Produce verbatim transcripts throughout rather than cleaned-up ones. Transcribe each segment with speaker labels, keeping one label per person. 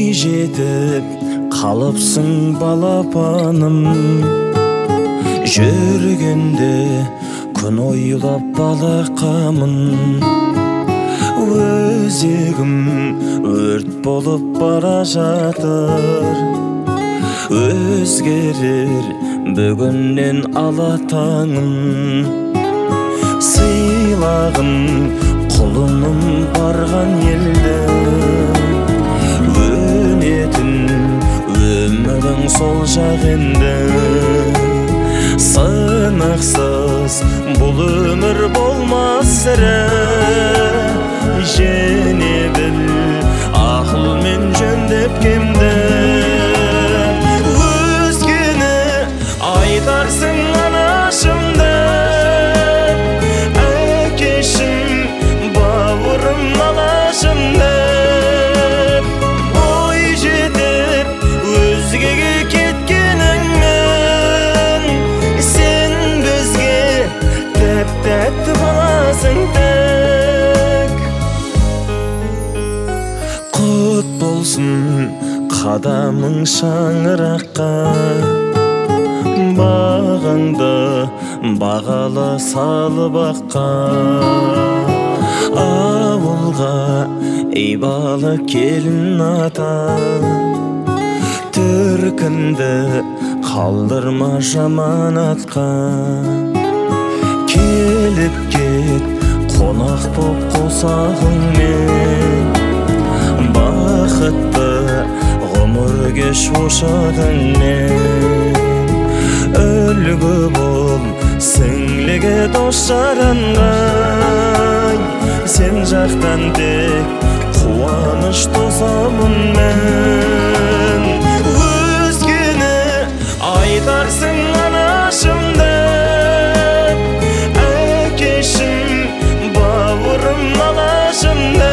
Speaker 1: Ой жетіп қалыпсың балапаным, жүргенде күн ойлап балақамын. Өзегім өрт болып бара жатыр, өзгерер бүгіннен алатаңым. Сыйлағын құлыным барған елді, өнетін өмірің сол жақ енді. Сынықсыз бұл өмір болмас сірә, жеңе біл ақылмен жөндеп кемді. Өзгені айтарсың анашымды, әкешім бауырым налашымды. Ой жетіп өзгеге кеткеніңмен, сен бізге тәп-тәтті баласың тек. Құт болсын қадамың шаңыраққа, бағаңды бағалы салып аққа. Ауылға ей балы келін ата, төркінді қалдырма жаманатқа. Келіп кет қонақ боп қосағыңмен, бақытты ғұмыр кеш ошағыңмен. Үлгі бол сіңліге дос жаранғай, сен жақтан тек қуаныш тосамын мен. Өзгені айтарсың анашымды, әкешім бауырым налашымды.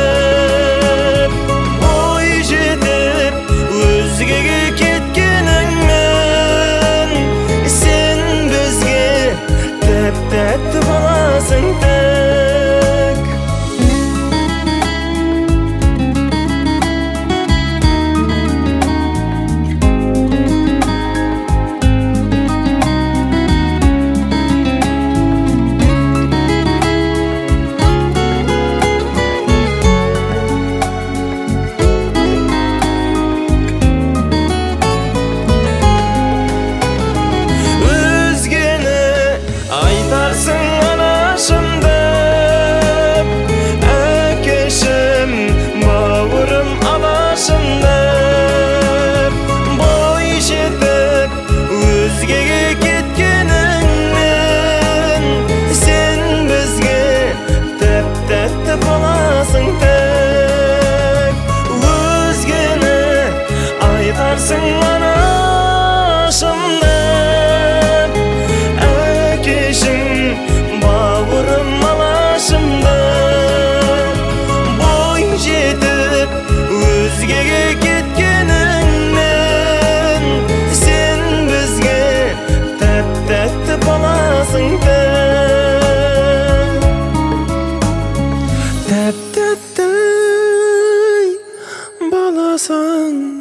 Speaker 1: Ой жетіп өзгеге кеткеніңмен, сен бізге тәп-тәтті баласың тек.
Speaker 2: Тәп-тәтті баласың.